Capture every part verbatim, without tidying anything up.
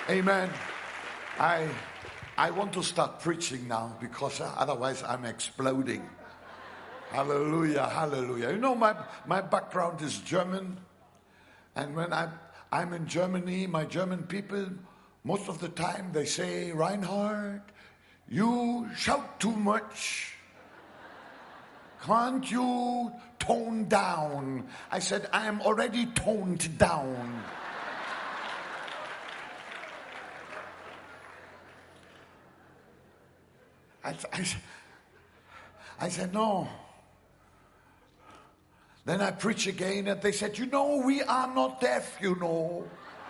Amen. I I want to start preaching now because otherwise I'm exploding. Hallelujah, hallelujah. You know, my, my background is German. And when I'm, I'm in Germany, my German people, most of the time they say, Reinhard, you shout too much. Can't you tone down? I said, I am already toned down. I, I, I said, no. Then I preach again, and they said, you know, we are not deaf, you know.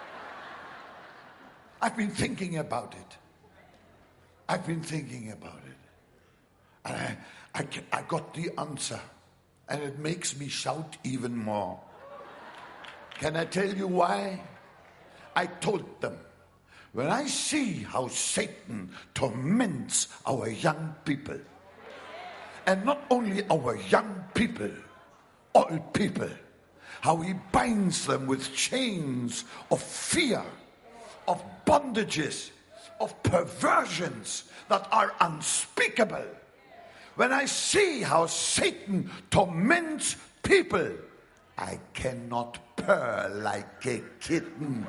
I've been thinking about it. I've been thinking about it. And I, I, I got the answer, and it makes me shout even more. Can I tell you why? I told them, when I see how Satan torments our young people, and not only our young people, all people, how he binds them with chains of fear, of bondages, of perversions that are unspeakable. When I see how Satan torments people, I cannot purr like a kitten.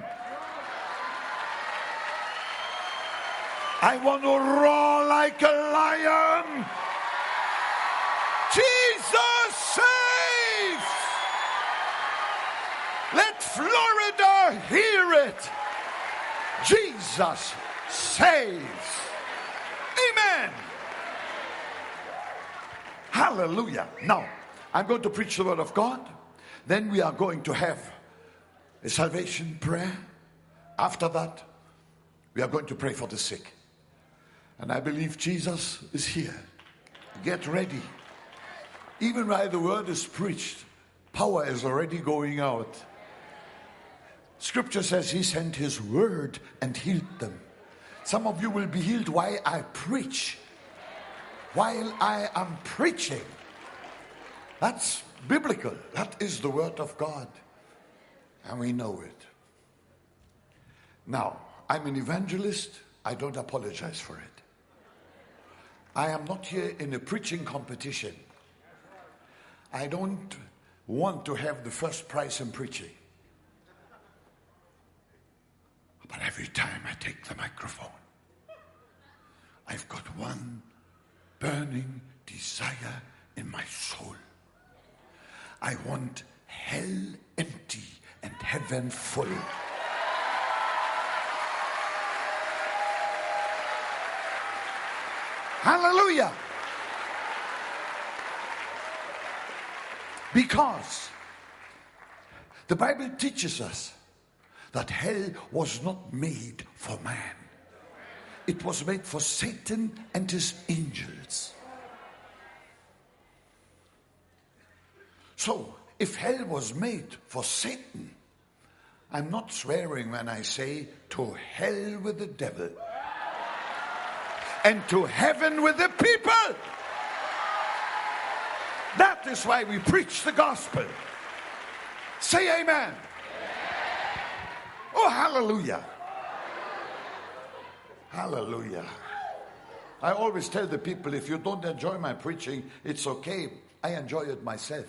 I want to roar like a lion. Jesus saves. Let Florida hear it. Jesus saves. Amen. Hallelujah. Now, I'm going to preach the word of God. Then we are going to have a salvation prayer. After that, we are going to pray for the sick. And I believe Jesus is here. Get ready. Even while the word is preached, power is already going out. Scripture says he sent his word and healed them. Some of you will be healed while I preach. While I am preaching. That's biblical. That is the word of God. And we know it. Now, I'm an evangelist. I don't apologize for it. I am not here in a preaching competition. I don't want to have the first prize in preaching. But every time I take the microphone, I've got one burning desire in my soul. I want hell empty and heaven full. Hallelujah. Because the Bible teaches us that hell was not made for man. It was made for Satan and his angels. So, if hell was made for Satan, I'm not swearing when I say to hell with the devil and to heaven with the people. That is why we preach the gospel. Say amen. Amen. Oh, hallelujah. Hallelujah. I always tell the people, if you don't enjoy my preaching, it's okay. I enjoy it myself.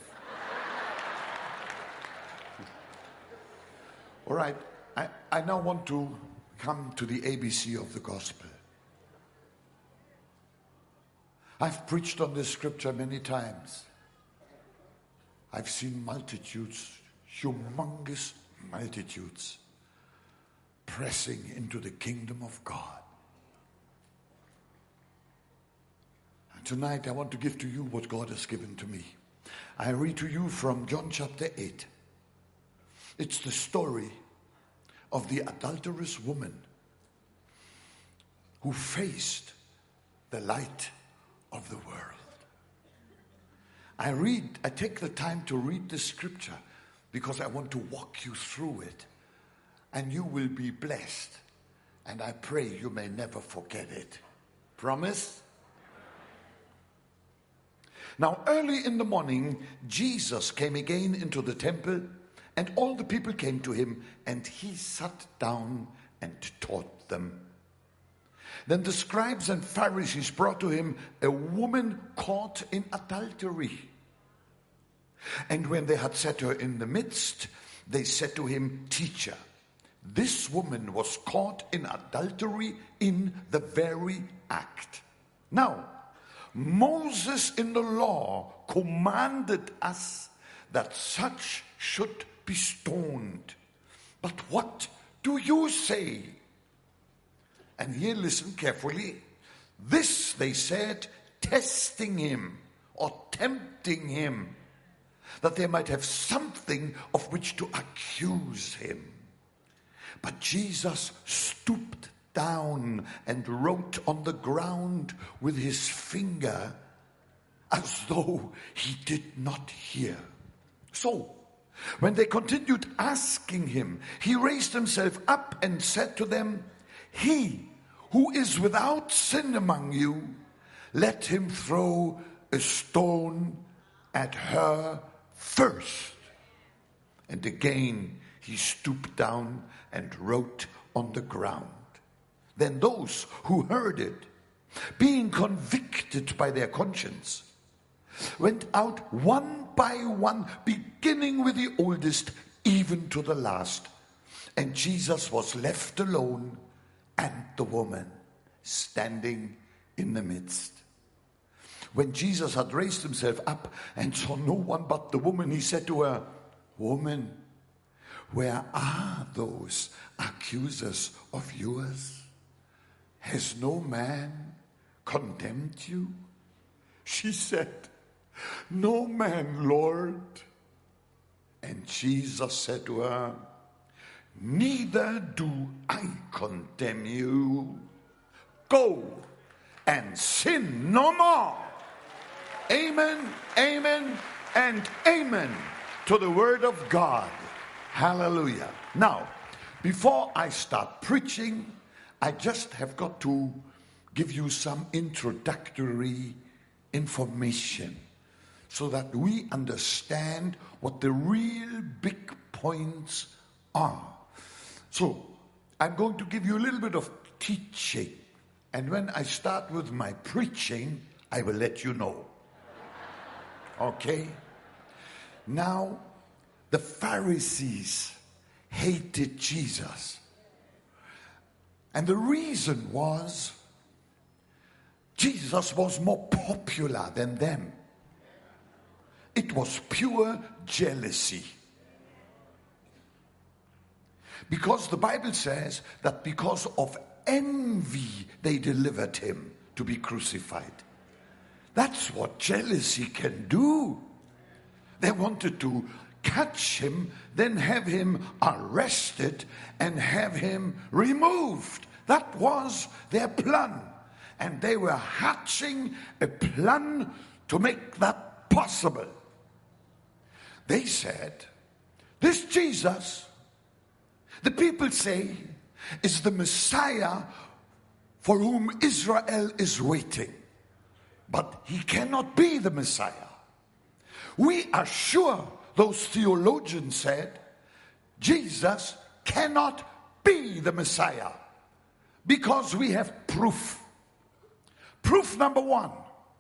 All right. I, I now want to come to the A B C of the gospel. I've preached on this scripture many times. I've seen multitudes, humongous multitudes, pressing into the kingdom of God. And tonight I want to give to you what God has given to me. I read to you from John chapter eight. It's the story of the adulterous woman who faced the light of the world. I read, I take the time to read the scripture because I want to walk you through it, and you will be blessed. And I pray you may never forget it. Promise? Now, early in the morning, Jesus came again into the temple, and all the people came to him, and he sat down and taught them. Then the scribes and Pharisees brought to him a woman caught in adultery. And when they had set her in the midst, they said to him, Teacher, this woman was caught in adultery in the very act. Now, Moses in the law commanded us that such should be stoned. But what do you say? And here, listen carefully. This, they said, testing him or tempting him, that they might have something of which to accuse him. But Jesus stooped down and wrote on the ground with his finger as though he did not hear. So, when they continued asking him, he raised himself up and said to them, He who is without sin among you, let him throw a stone at her first. And again he stooped down and wrote on the ground. Then those who heard it, being convicted by their conscience, went out one by one, beginning with the oldest, even to the last. And Jesus was left alone, and the woman standing in the midst. When Jesus had raised himself up and saw no one but the woman, he said to her, Woman, where are those accusers of yours? Has no man condemned you? She said, No man, Lord. And Jesus said to her, Neither do I condemn you. Go and sin no more. Amen, amen, and amen to the word of God. Hallelujah. Now, before I start preaching, I just have got to give you some introductory information so that we understand what the real big points are. So, I'm going to give you a little bit of teaching, and when I start with my preaching, I will let you know. Okay? Now, the Pharisees hated Jesus. And the reason was Jesus was more popular than them. It was pure jealousy. Because the Bible says that because of envy they delivered him to be crucified. That's what jealousy can do. They wanted to catch him, then have him arrested and have him removed. That was their plan. And they were hatching a plan to make that possible. They said, this Jesus, the people say, is the Messiah for whom Israel is waiting. But he cannot be the Messiah. We are sure, those theologians said, Jesus cannot be the Messiah because we have proof. Proof number one.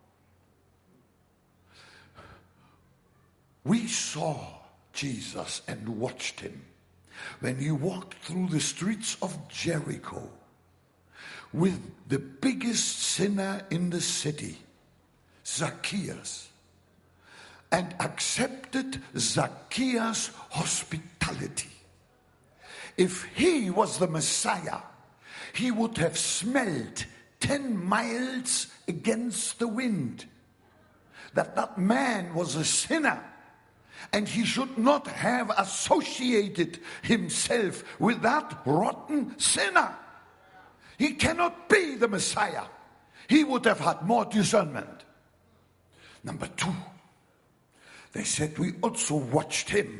We saw Jesus and watched him when he walked through the streets of Jericho with the biggest sinner in the city, Zacchaeus, and accepted Zacchaeus' hospitality. If he was the Messiah, he would have smelled ten miles against the wind that that man was a sinner, and he should not have associated himself with that rotten sinner. He cannot be the Messiah. He would have had more discernment. Number two, they said, we also watched him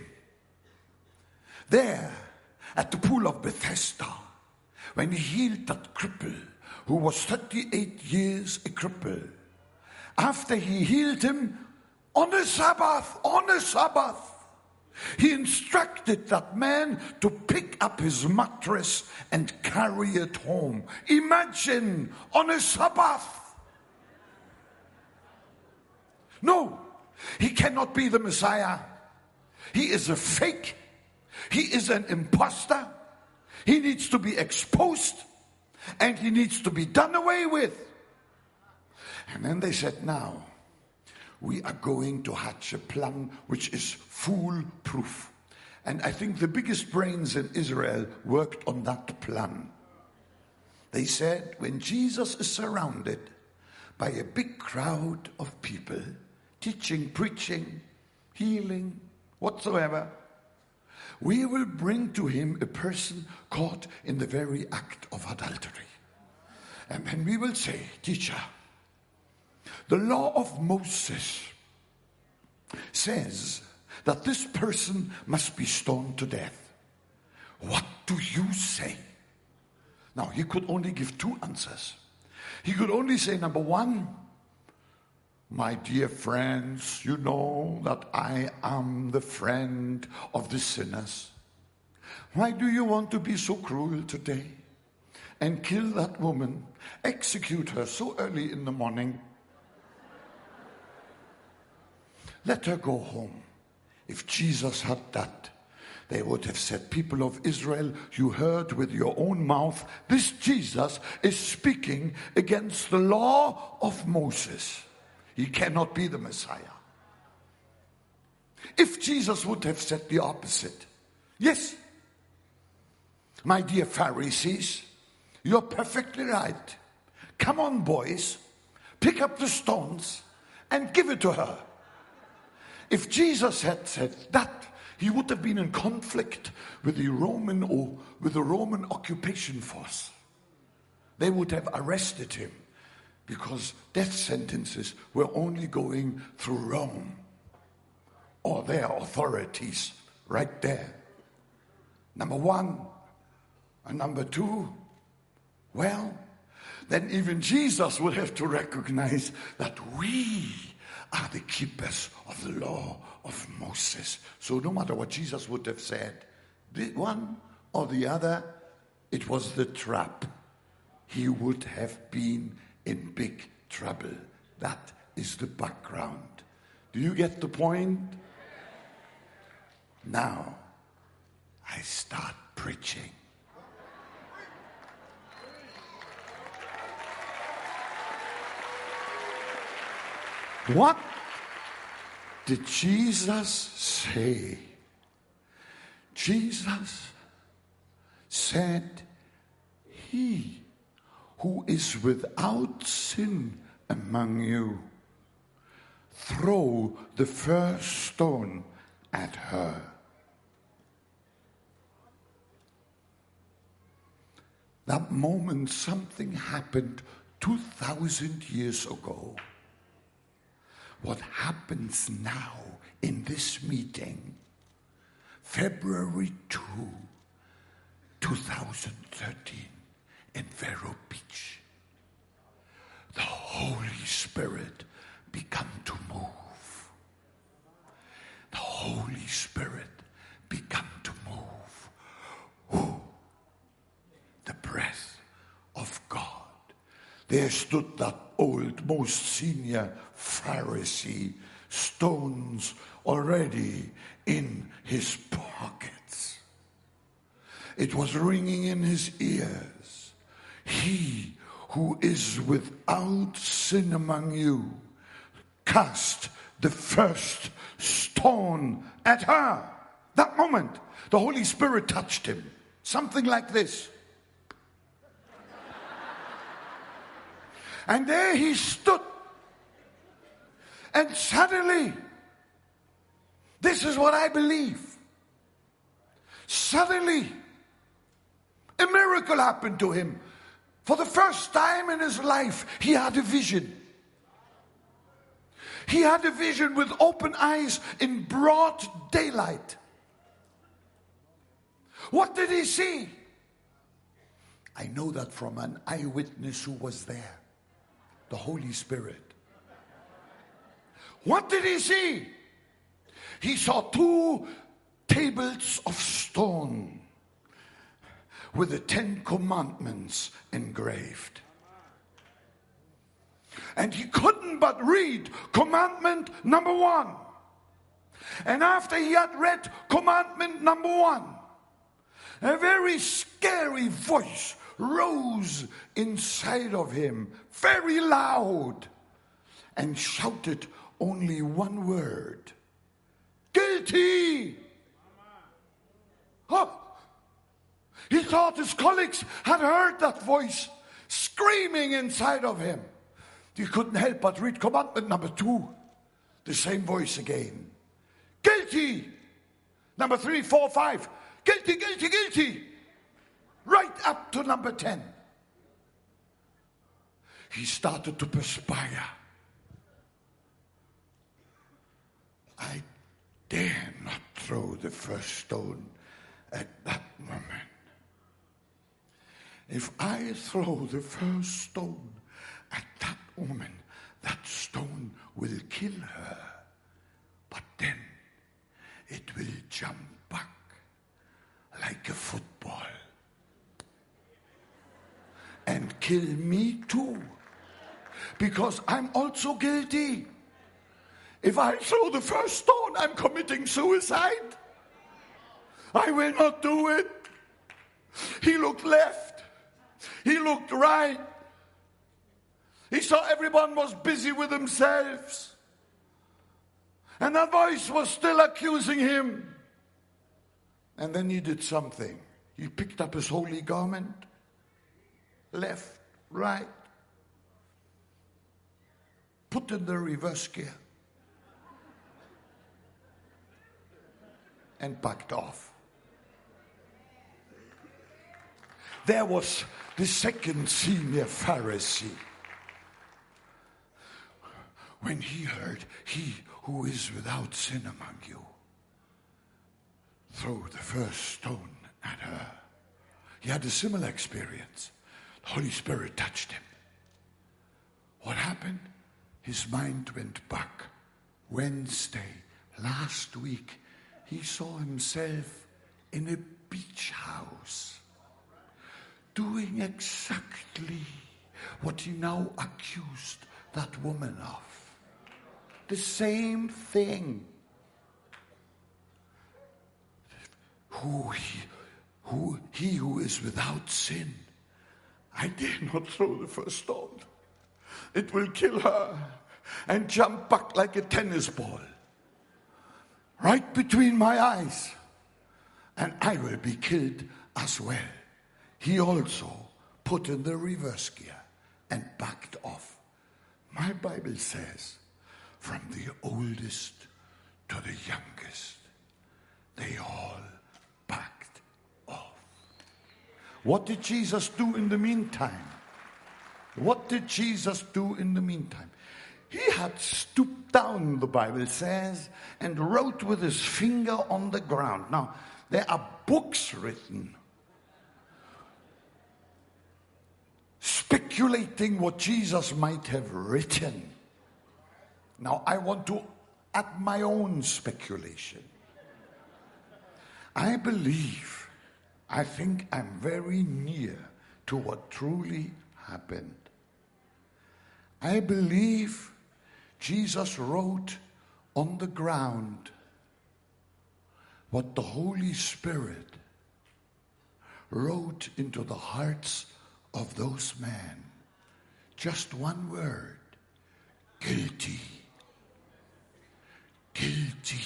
there at the pool of Bethesda when he healed that cripple who was thirty-eight years a cripple. After he healed him on a Sabbath, on a Sabbath, He instructed that man to pick up his mattress and carry it home. Imagine, on a Sabbath. No, he cannot be the Messiah. He is a fake. He is an imposter. He needs to be exposed, and he needs to be done away with. And then they said, now, we are going to hatch a plan which is foolproof. And I think the biggest brains in Israel worked on that plan. They said, when Jesus is surrounded by a big crowd of people, teaching, preaching, healing, whatsoever, we will bring to him a person caught in the very act of adultery. And then we will say, teacher, the law of Moses says that this person must be stoned to death. What do you say? Now, he could only give two answers. He could only say, number one, my dear friends, you know that I am the friend of the sinners. Why do you want to be so cruel today and kill that woman, execute her so early in the morning? Let her go home. If Jesus had that, they would have said, people of Israel, you heard with your own mouth, this Jesus is speaking against the law of Moses. He cannot be the Messiah. If Jesus would have said the opposite, yes, my dear Pharisees, you're perfectly right. Come on, boys, pick up the stones and give it to her. If Jesus had said that, he would have been in conflict with the Roman or with the Roman occupation force. They would have arrested him because death sentences were only going through Rome or their authorities right there. Number one. And number two, well, then even Jesus would have to recognize that we are the keepers of the law of Moses. So no matter what Jesus would have said, the one or the other, it was the trap. He would have been in big trouble. That is the background. Do you get the point? Now, I start preaching. What did Jesus say? Jesus said, he who is without sin among you, throw the first stone at her. That moment, something happened two thousand years ago. What happens now in this meeting, February second, twenty thirteen, in Vero Beach, the Holy Spirit began to move. The Holy Spirit began to move. Ooh, the breath of God. There stood that old, most senior Pharisee, stones already in his pockets. It was ringing in his ears. He who is without sin among you, cast the first stone at her. That moment, the Holy Spirit touched him. Something like this. And there he stood. And suddenly, this is what I believe. Suddenly, a miracle happened to him. For the first time in his life, he had a vision. He had a vision with open eyes in broad daylight. What did he see? I know that from an eyewitness who was there. The Holy Spirit. What did he see? He saw two tables of stone with the Ten Commandments engraved. And he couldn't but read commandment number one. And after he had read commandment number one, a very scary voice rose inside of him, very loud, and shouted only one word: guilty! Oh. He thought his colleagues had heard that voice screaming inside of him. He couldn't help but read commandment number two. The same voice again. Guilty! Number three, four, five. Guilty, guilty, guilty. Right up to number ten. He started to perspire. I dare not throw the first stone at that moment. If I throw the first stone at that woman, that stone will kill her. But then it will jump back like a football and kill me too, because I'm also guilty. If I throw the first stone, I'm committing suicide. I will not do it. He looked left. He looked right. He saw everyone was busy with themselves. And that voice was still accusing him. And then he did something. He picked up his holy garment. Left, right. Put in the reverse gear. And backed off. There was the second senior Pharisee. When he heard, he who is without sin among you, throw the first stone at her. He had a similar experience. The Holy Spirit touched him. What happened? His mind went back. Wednesday, last week, he saw himself in a beach house, doing exactly what he now accused that woman of. The same thing. Who he, who he who is without sin, I dare not throw the first stone. It will kill her and jump back like a tennis ball, right between my eyes, and I will be killed as well. He also put in the reverse gear and backed off. My Bible says, from the oldest to the youngest, they all backed off. What did Jesus do in the meantime? What did Jesus do in the meantime? He had stooped down, the Bible says, and wrote with his finger on the ground. Now, there are books written speculating what Jesus might have written. Now, I want to add my own speculation. I believe, I think I'm very near to what truly happened. I believe Jesus wrote on the ground what the Holy Spirit wrote into the hearts of those men. Just one word: guilty. Guilty.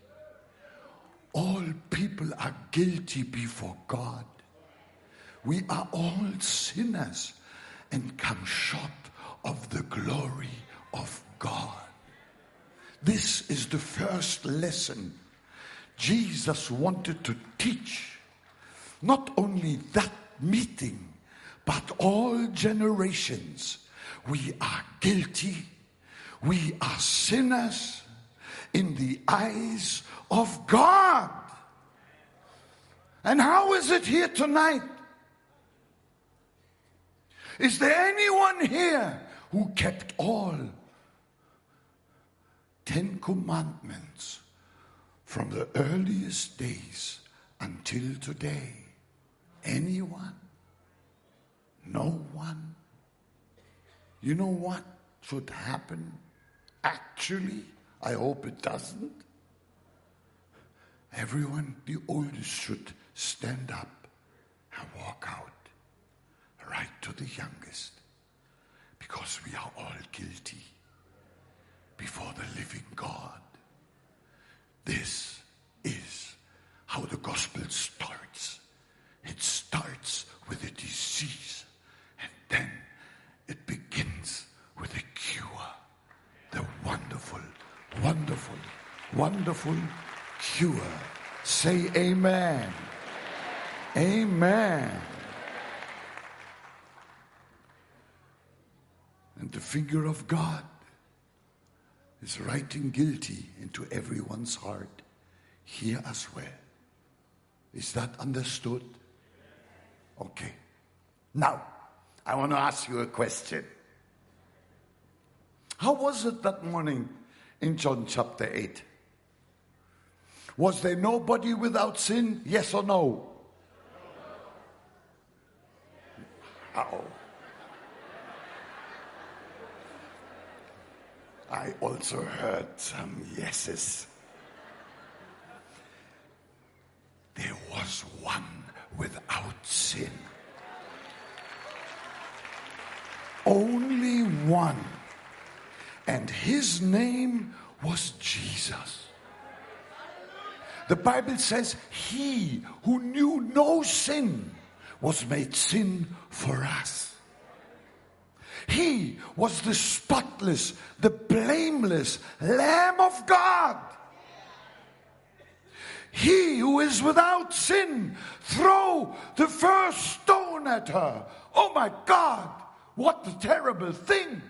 All people are guilty before God. We are all sinners and come short of the glory of God. This is the first lesson Jesus wanted to teach. Not only that meeting, but all generations. We are guilty. We are sinners in the eyes of God. And how is it here tonight? Is there anyone here who kept all Ten Commandments from the earliest days until today? Anyone? No one? You know what should happen? Actually, I hope it doesn't. Everyone, the oldest, should stand up and walk out, right to the youngest, because we are all guilty before the living God. This is how the gospel starts. It starts with a disease, and then it begins with a cure. The wonderful, wonderful, wonderful cure. Say amen. Amen. And the finger of God is writing guilty into everyone's heart, here as well. Is that understood? Okay. Now, I want to ask you a question. How was it that morning in John chapter eight? Was there nobody without sin? Yes or no? Uh-oh. I also heard some yeses. There was one without sin. Only one. And his name was Jesus. The Bible says he who knew no sin was made sin for us. He was the spotless, the blameless Lamb of God. He who is without sin, throw the first stone at her. Oh my God, what a terrible thing.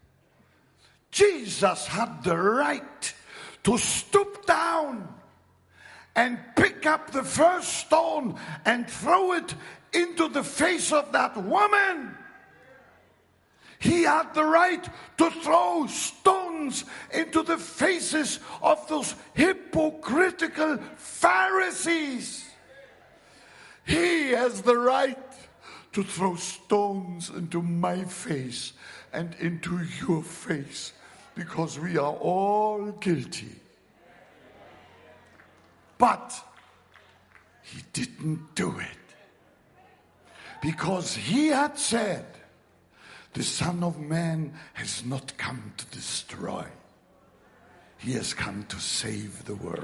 Jesus had the right to stoop down and pick up the first stone and throw it into the face of that woman. He had the right to throw stones into the faces of those hypocritical Pharisees. He has the right to throw stones into my face and into your face, because we are all guilty. But he didn't do it, because he had said, the Son of Man has not come to destroy. He has come to save the world.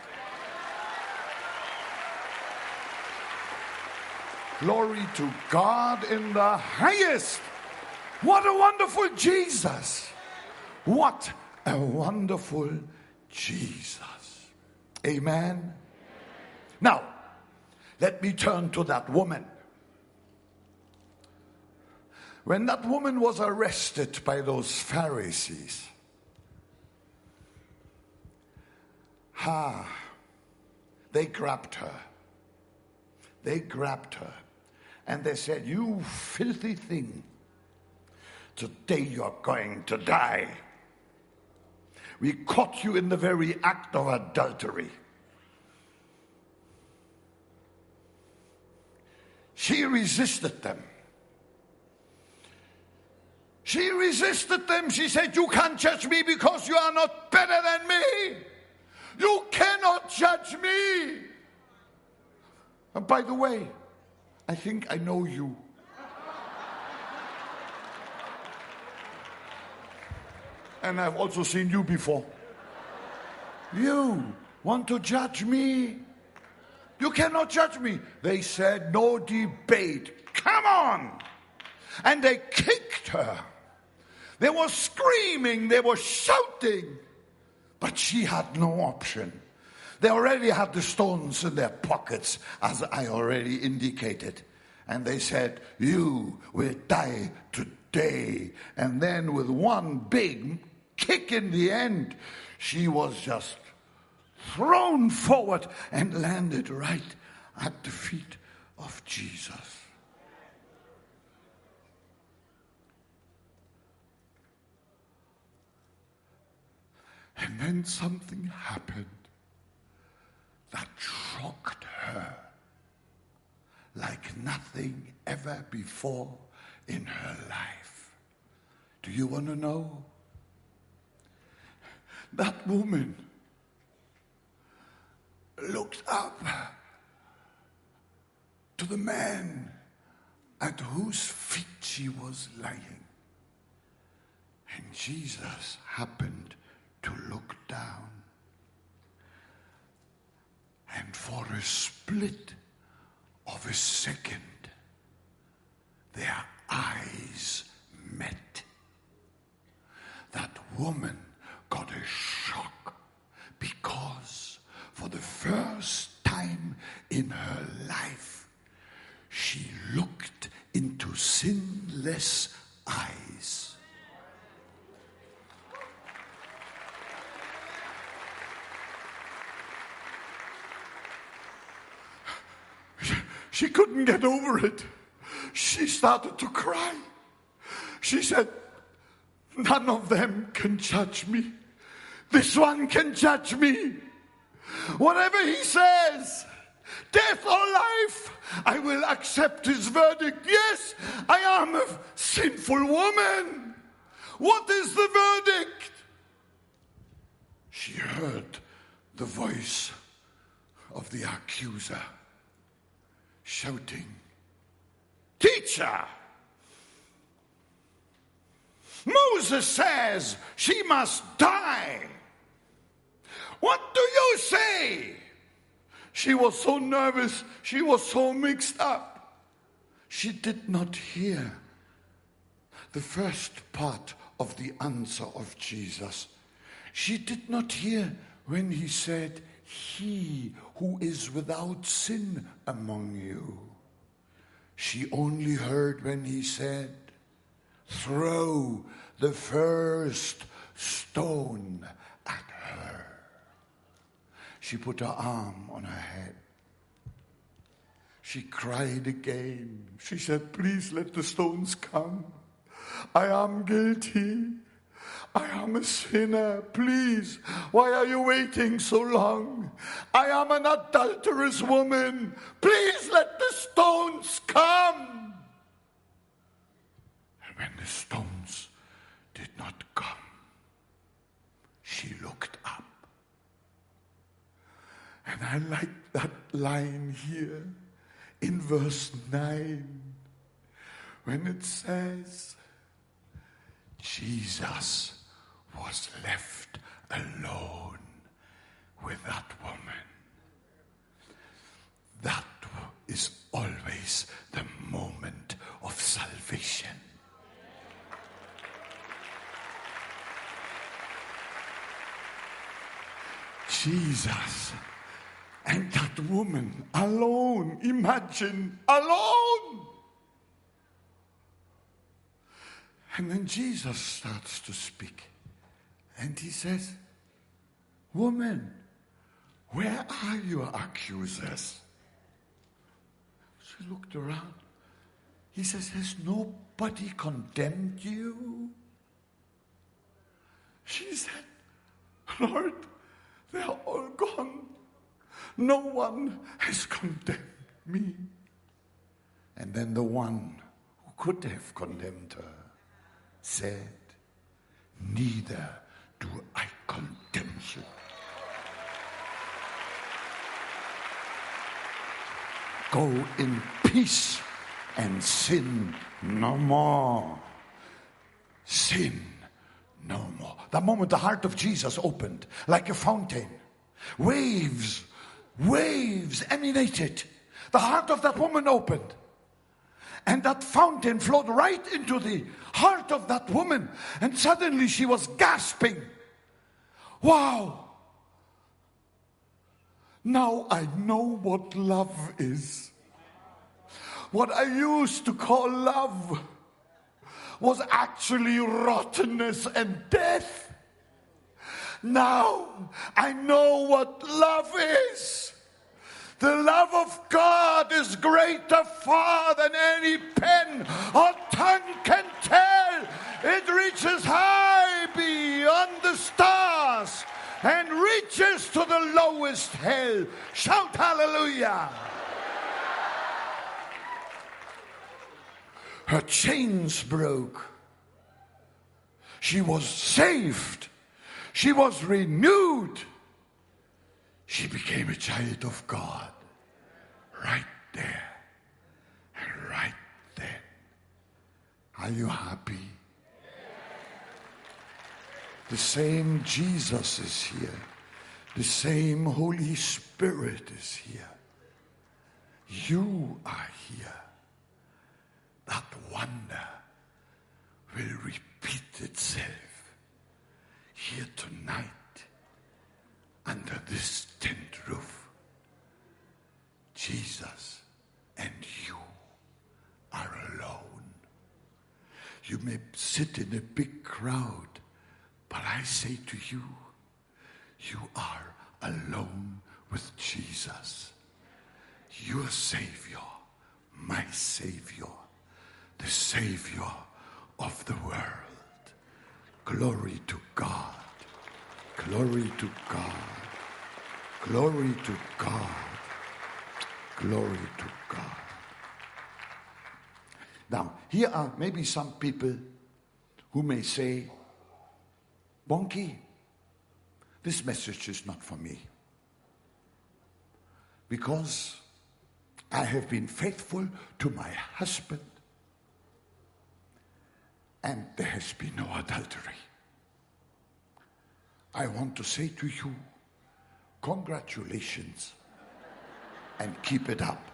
Glory to God in the highest. What a wonderful Jesus. What a wonderful Jesus. Amen. Now, let me turn to that woman. When that woman was arrested by those Pharisees, ha, they grabbed her. They grabbed her. And they said, you filthy thing, today you're going to die. We caught you in the very act of adultery. She resisted them. She resisted them. She said, you can't judge me because you are not better than me. You cannot judge me. And by the way, I think I know you. And I've also seen you before. You want to judge me? You cannot judge me. They said, no debate. Come on. And they kicked her. They were screaming. They were shouting. But she had no option. They already had the stones in their pockets, as I already indicated. And they said, you will die today. And then with one big kick in the end, she was just thrown forward and landed right at the feet of Jesus. And then something happened. that shocked her like nothing ever before in her life. Do you want to know? That woman looked up to the man at whose feet she was lying. And Jesus happened to look down. And for a split of a second, their eyes met. That woman got a shock because for the first time in her life, she looked into sinless eyes. She couldn't get over it. She started to cry. She said, none of them can judge me. This one can judge me. Whatever he says, death or life, I will accept his verdict. Yes, I am a sinful woman. What is the verdict? She heard the voice of the accuser shouting, Teacher, Moses says she must die. What do you say? She was so nervous. She was so mixed up. She did not hear the first part of the answer of Jesus. She did not hear when he said, he who is without sin among you. She only heard when he said, throw the first stone at her. She put her arm on her head. She cried again. She said, please let the stones come. I am guilty. I am a sinner. Please, why are you waiting so long? I am an adulterous woman. Please let the stones come. And when the stones did not come, she looked up. And I like that line here in verse nine when it says, Jesus was left alone with that woman. That is always the moment of salvation. Jesus and that woman alone. Imagine, alone. And then Jesus starts to speak. And he says, woman, where are your accusers? She looked around. He says, has nobody condemned you? She said, Lord, they are all gone. No one has condemned me. And then the one who could have condemned her said, neither do I condemn you. Go in peace and sin no more. Sin no more. The moment the heart of Jesus opened like a fountain, waves, waves emanated. The heart of that woman opened. And that fountain flowed right into the heart of that woman. And suddenly she was gasping. Wow. Now I know what love is. What I used to call love was actually rottenness and death. Now I know what love is. The love of God is greater far than any pen or tongue can tell. It reaches high beyond the stars and reaches to the lowest hell. Shout hallelujah. Her chains broke. She was saved. She was renewed. She became a child of God. Right there. And right then. Are you happy? The same Jesus is here. The same Holy Spirit is here. You are here. That wonder will repeat itself here tonight under this tent roof. Jesus and you are alone. You may sit in a big crowd, but I say to you, you are alone with Jesus, your Savior, my Savior, the Savior of the world. Glory to God. Glory to God. Glory to God. Glory to God. Now, here are maybe some people who may say, Bonke, this message is not for me. Because I have been faithful to my husband and there has been no adultery. I want to say to you, congratulations and keep it up.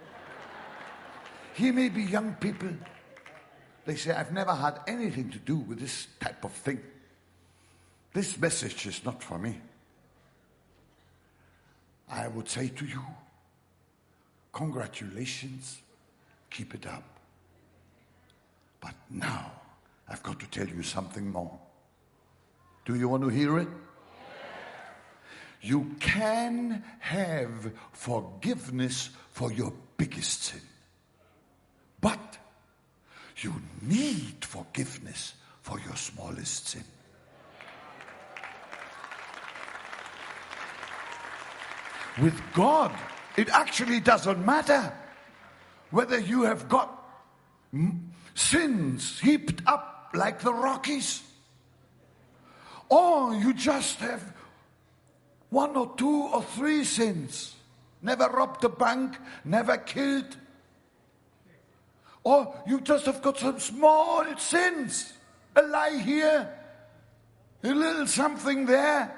Here may be young people, they say, I've never had anything to do with this type of thing. This message is not for me. I would say to you, congratulations, keep it up. But now, I've got to tell you something more. Do you want to hear it? You can have forgiveness for your biggest sin. But you need forgiveness for your smallest sin. With God, it actually doesn't matter whether you have got sins heaped up like the Rockies, or you just have one or two or three sins. Never robbed a bank, never killed. Or you just have got some small sins. A lie here, a little something there.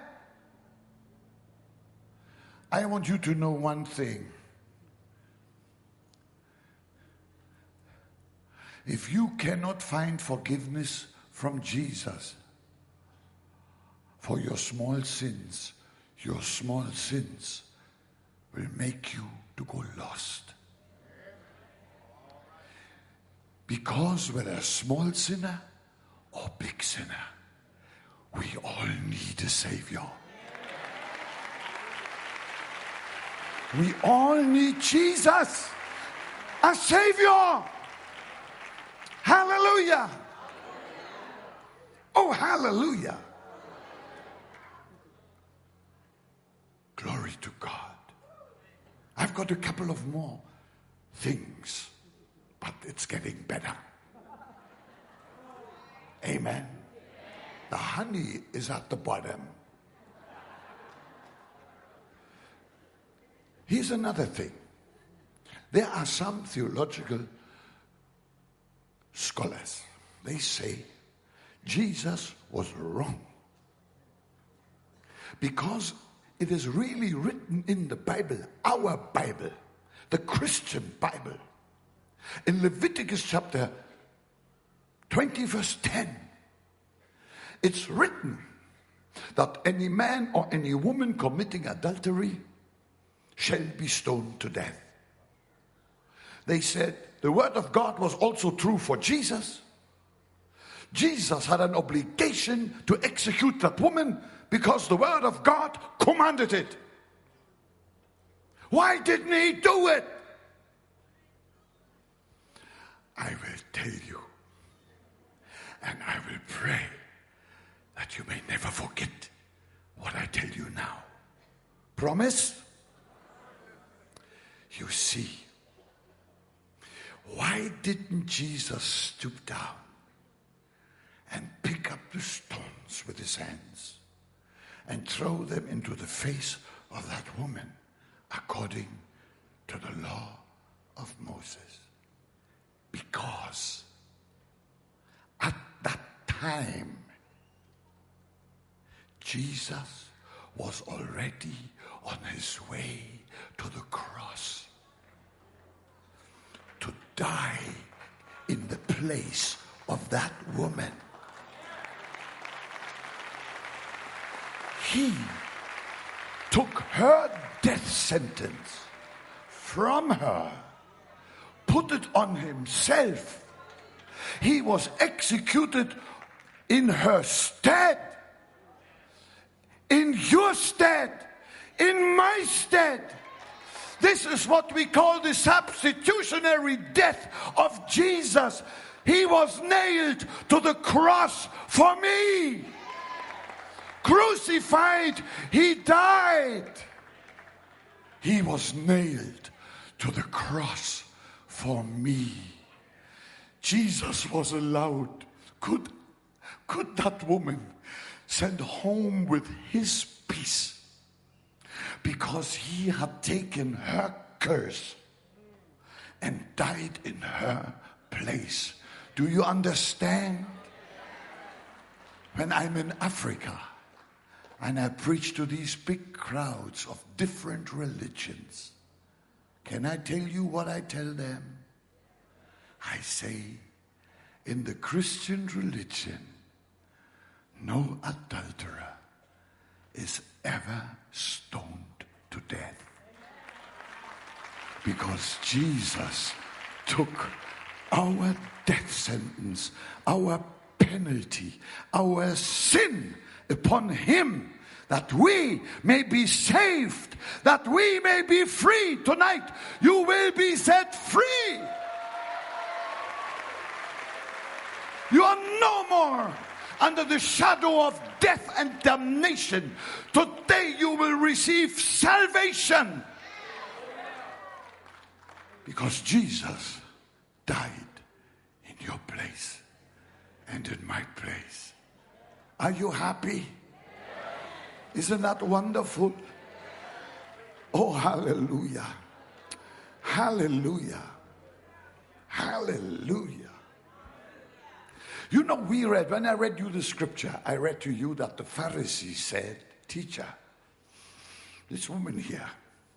I want you to know one thing. If you cannot find forgiveness from Jesus for your small sins, your small sins will make you to go lost. Because whether a small sinner or big sinner, we all need a Savior. We all need Jesus, a Savior. Hallelujah. Oh, hallelujah. Glory to God. I've got a couple of more things, but it's getting better. Amen. The honey is at the bottom. Here's another thing. There are some theological scholars. They say Jesus was wrong because it is really written in the Bible, our Bible, the Christian Bible. In Leviticus chapter twenty verse ten, it's written that any man or any woman committing adultery shall be stoned to death. They said the word of God was also true for Jesus. Jesus had an obligation to execute that woman because the word of God commanded it. Why didn't he do it? I will tell you, and I will pray that you may never forget what I tell you now. Promise? You see, why didn't Jesus stoop down and pick up the stones with his hands and throw them into the face of that woman according to the law of Moses? Because at that time, Jesus was already on his way to the cross to die in the place of that woman. He took her death sentence from her, put it on himself. He was executed in her stead, in your stead, in my stead. This is what we call the substitutionary death of Jesus. He was nailed to the cross for me. Crucified, he died. He was nailed to the cross for me. Jesus was allowed. Could, could that woman send home with his peace because he had taken her curse and died in her place? Do you understand? When I'm in Africa and I preach to these big crowds of different religions, can I tell you what I tell them? I say, in the Christian religion, no adulterer is ever stoned to death. Because Jesus took our death sentence, our penalty, our sin upon him, that we may be saved, that we may be free. Tonight, you will be set free. You are no more under the shadow of death and damnation. Today you will receive salvation. Because Jesus died in your place and in my place. Are you happy? Isn't that wonderful? Oh, hallelujah. Hallelujah. Hallelujah. You know, we read, when I read you the scripture, I read to you that the Pharisees said, "Teacher, this woman here,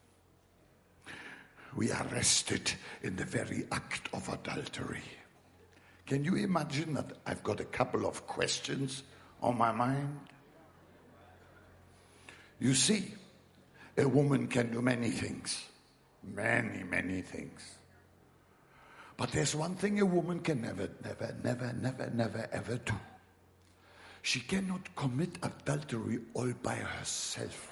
we arrested in the very act of adultery." Can you imagine that I've got a couple of questions on my mind? You see, a woman can do many things. Many, many things. But there's one thing a woman can never, never, never, never, never, ever do. She cannot commit adultery all by herself.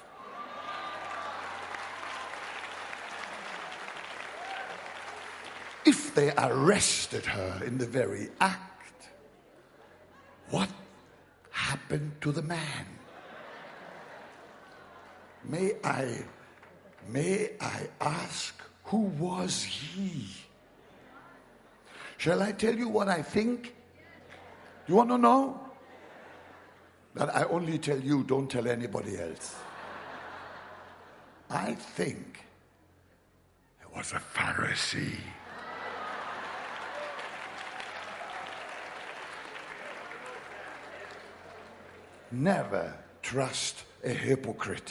If they arrested her in the very act, what happened to the man? May I, may I ask, who was he? Shall I tell you what I think? You want to know? But I only tell you, don't tell anybody else. I think it was a Pharisee. Never trust a hypocrite.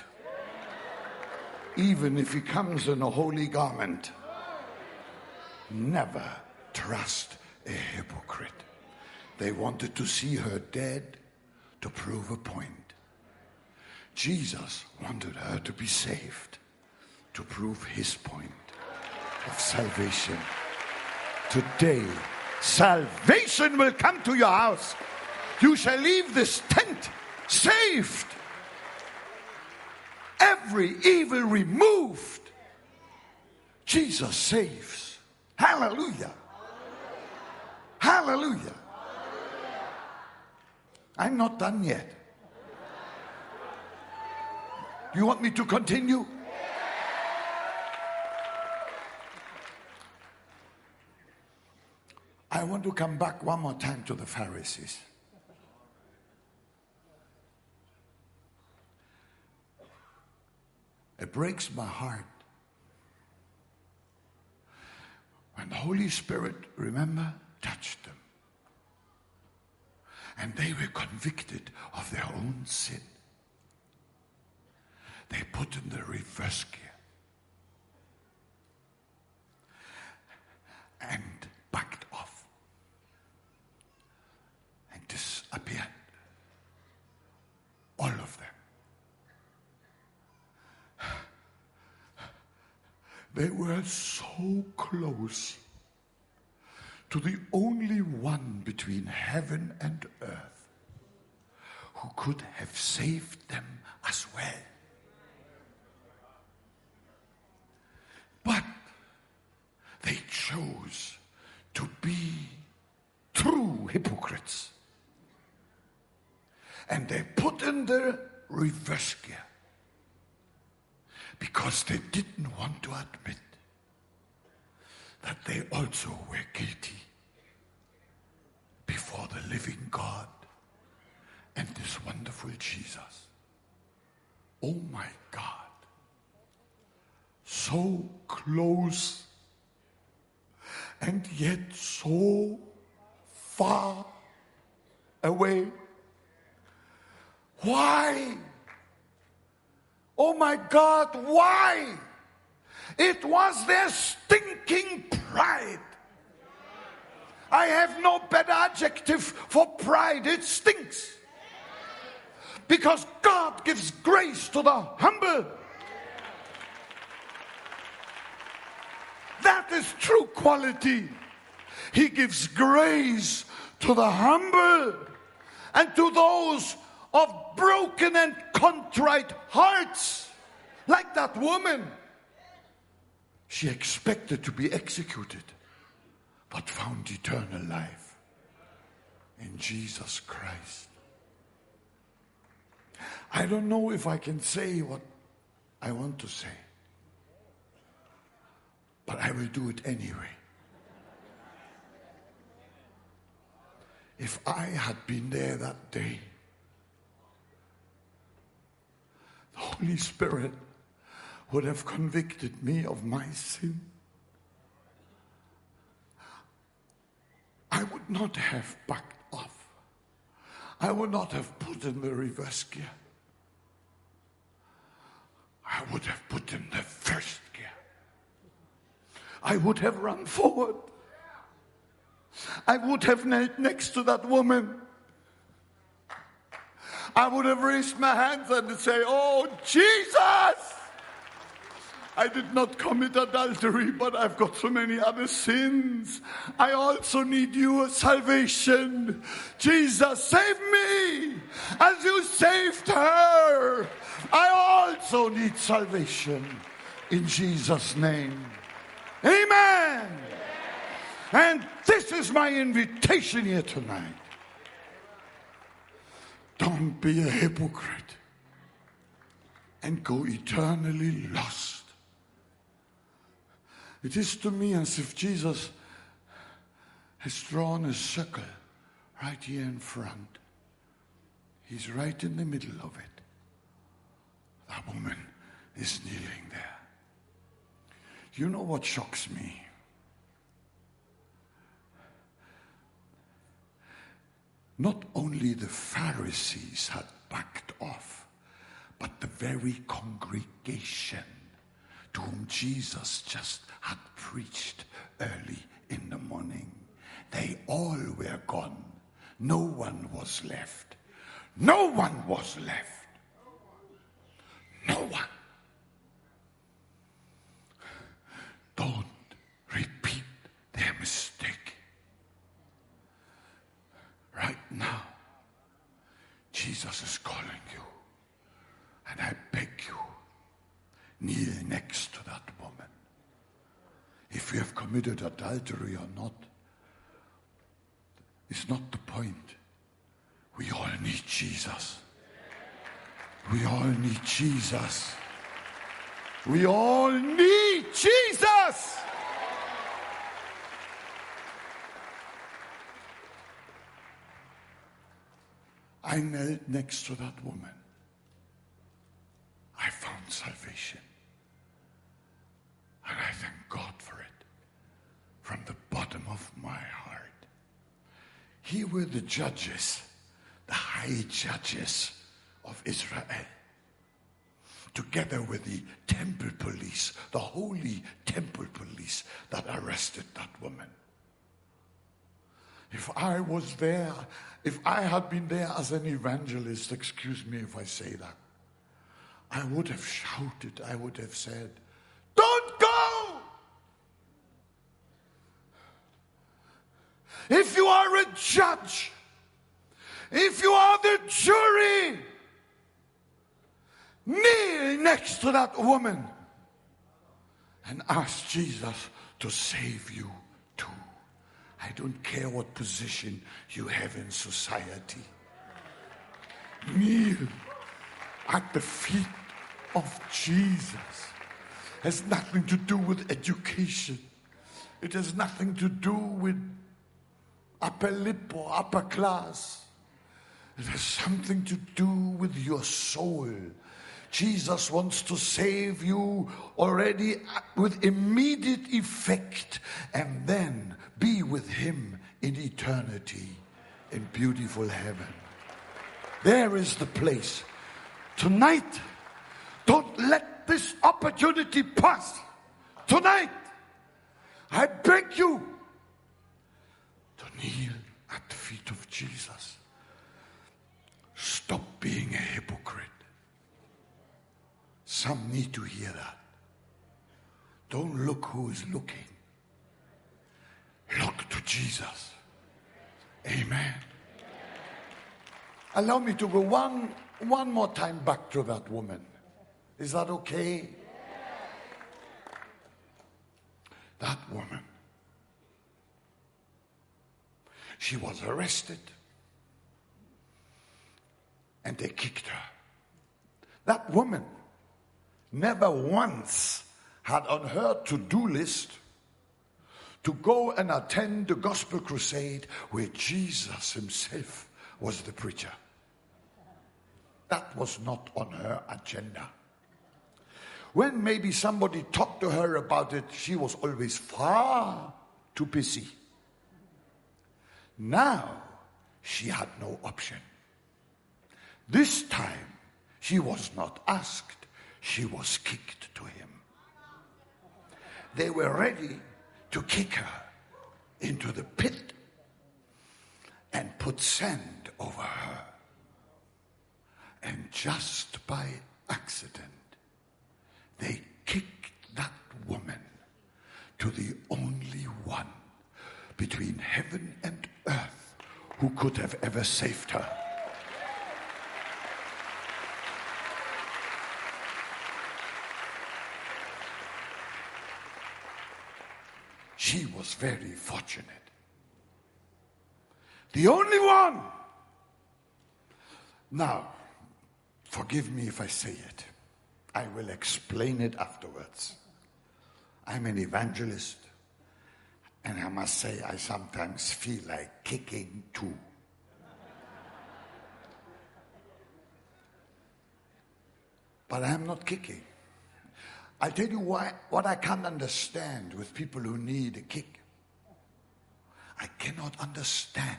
Even if he comes in a holy garment. Never trust a hypocrite. They wanted to see her dead to prove a point. Jesus wanted her to be saved to prove his point of salvation. Today, salvation will come to your house. You shall leave this tent saved. Every evil removed. Jesus saves. Hallelujah. Hallelujah. I'm not done yet. You want me to continue? want to come back one more time to the Pharisees. It breaks my heart when the Holy Spirit, remember, touched them. And they were convicted of their own sin. They put in the reverse gear and backed off and disappeared. All of them. They were so close to the only one between heaven and earth who could have saved them as well. But they chose to be true hypocrites. And they put in the reverse gear because they didn't want to admit that they also were guilty before the living God and this wonderful Jesus. Oh my God. So close and yet so far away. Why? Oh my God, why? It was their stinking pride. I have no better adjective for pride. It stinks. Because God gives grace to the humble. That is true quality. He gives grace to the humble and to those of broken and contrite hearts. Like that woman. She expected to be executed, but found eternal life in Jesus Christ. I don't know if I can say what I want to say, but I will do it anyway. If I had been there that day, the Holy Spirit would have convicted me of my sin. I would not have backed off. I would not have put in the reverse gear. I would have put in the first gear. I would have run forward. I would have knelt next to that woman. I would have raised my hands and say, "Oh, Jesus! I did not commit adultery, but I've got so many other sins. I also need your salvation. Jesus, save me as you saved her. I also need salvation in Jesus' name." Amen. And this is my invitation here tonight. Don't be a hypocrite and go eternally lost. It is to me as if Jesus has drawn a circle right here in front. He's right in the middle of it. That woman is kneeling there. You know what shocks me? Not only the Pharisees had backed off, but the very congregation to whom Jesus just had preached early in the morning. They all were gone. No one was left. No one was left. No one. Don't repeat their mistake. Right now, Jesus is calling you. And I beg you, kneel next to that woman. If you have committed adultery or not, it's not the point. We all need Jesus. We all need Jesus. We all need Jesus. I knelt next to that woman. I found salvation. And I thank God for it from the bottom of my heart. Here were the judges, the high judges of Israel, together with the temple police, the holy temple police that arrested that woman. If I was there, if I had been there as an evangelist, excuse me if I say that, I would have shouted, I would have said, "Don't go! If you are a judge, if you are the jury, kneel next to that woman and ask Jesus to save you too. I don't care what position you have in society. Kneel at the feet of Jesus. It has nothing to do with education. It has nothing to do with upper lip or upper class. It has something to do with your soul. Jesus wants to save you already with immediate effect and then be with him in eternity in beautiful heaven. There is the place. Tonight, don't let this opportunity pass. Tonight, I beg you to kneel at the feet of Jesus. Stop being a hypocrite. Some need to hear that. Don't look who is looking. Look to Jesus. Amen. Allow me to go one, one more time back to that woman. Is that okay? That woman. She was arrested. And they kicked her. That woman never once had on her to-do list to go and attend the gospel crusade where Jesus himself was the preacher. That was not on her agenda. When maybe somebody talked to her about it, she was always far too busy. Now, she had no option. This time, she was not asked, she was kicked to him. They were ready to kick her into the pit and put sand over her. And just by accident, they kicked that woman to the only one between heaven and earth who could have ever saved her. She was very fortunate. The only one. Now, forgive me if I say it. I will explain it afterwards. I'm an evangelist, and I must say I sometimes feel like kicking too. But I'm not kicking. I'll tell you why, what I can't understand with people who need a kick. I cannot understand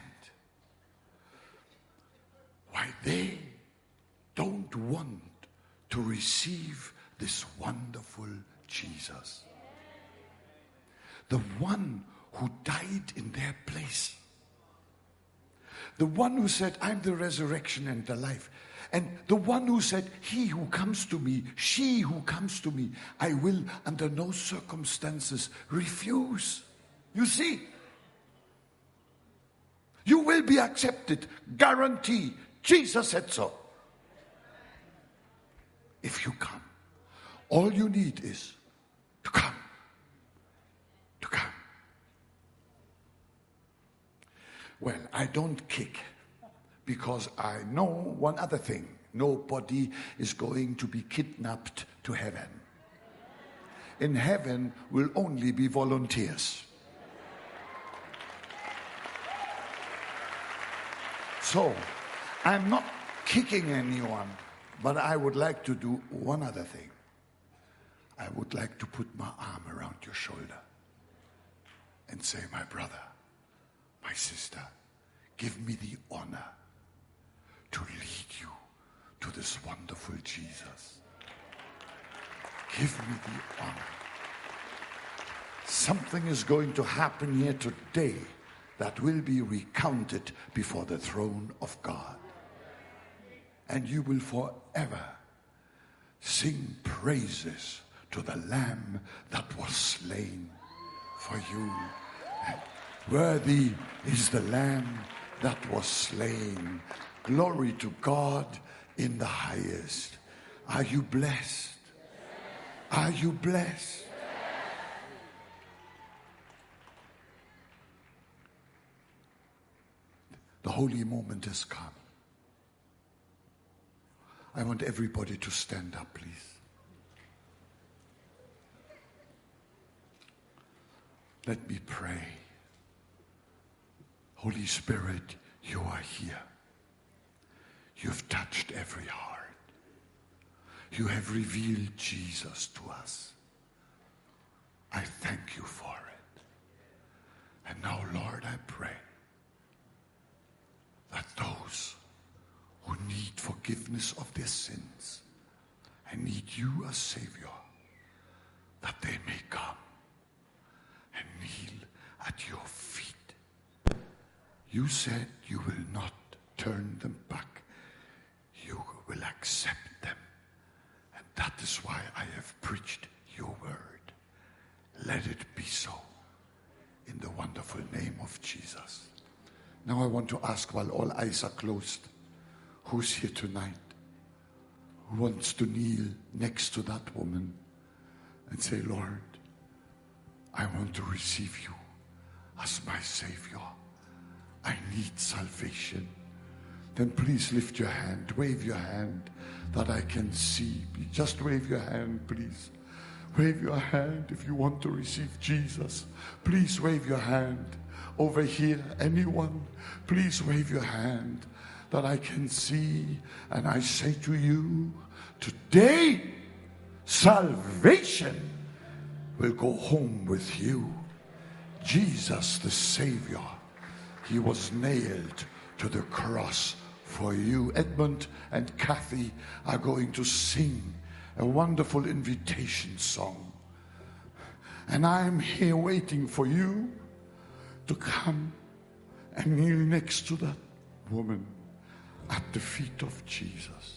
why they don't want to receive this wonderful Jesus. The one who died in their place. The one who said, I'm the resurrection and the life. And the one who said, he who comes to me, she who comes to me, I will under no circumstances refuse. You see, you will be accepted, guarantee. Jesus said so. If you come, all you need is to come. To come. Well, I don't kick. Because I know one other thing. Nobody is going to be kidnapped to heaven. In heaven will only be volunteers. So, I'm not kicking anyone, but I would like to do one other thing. I would like to put my arm around your shoulder and say, my brother, my sister, give me the honor to lead you to this wonderful Jesus. Give me the honor. Something is going to happen here today that will be recounted before the throne of God. And you will forever sing praises to the Lamb that was slain for you. And worthy is the Lamb that was slain. Glory to God in the highest. Are you blessed? Are you blessed? The holy moment has come. I want everybody to stand up, please. Let me pray. Holy Spirit, you are here. You've touched every heart. You have revealed Jesus to us. I thank you for it. And now, Lord, I pray that those who need forgiveness of their sins and need you as Savior, that they may come and kneel at your feet. You said you will not turn them back. You will accept them. And that is why I have preached your word. Let it be so in the wonderful name of Jesus. Now I want to ask, while all eyes are closed, who's here tonight who wants to kneel next to that woman and say, Lord, I want to receive you as my Savior. I need salvation. Then please lift your hand, wave your hand that I can see. Just wave your hand, please. Wave your hand if you want to receive Jesus. Please wave your hand. Over here, anyone, please wave your hand that I can see. And I say to you, today, salvation will go home with you. Jesus, the Savior, he was nailed to the cross for you. Edmund and Kathy are going to sing a wonderful invitation song. And I'm here waiting for you to come and kneel next to that woman at the feet of Jesus.